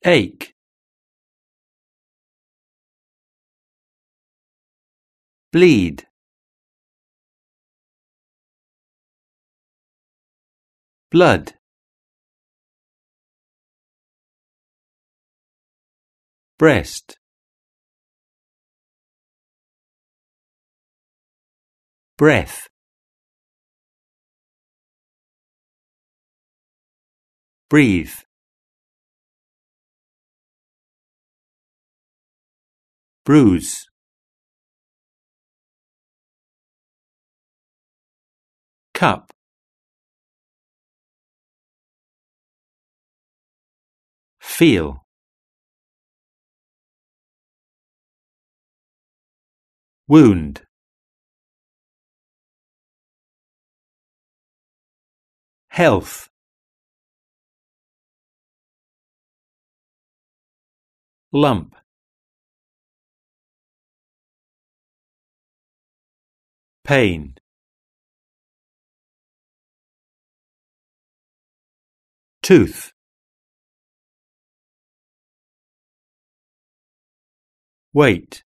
ache, bleed, blood, breast, breath, breathe, bruise, cup, feel, wound, health, lump, pain, tooth, weight,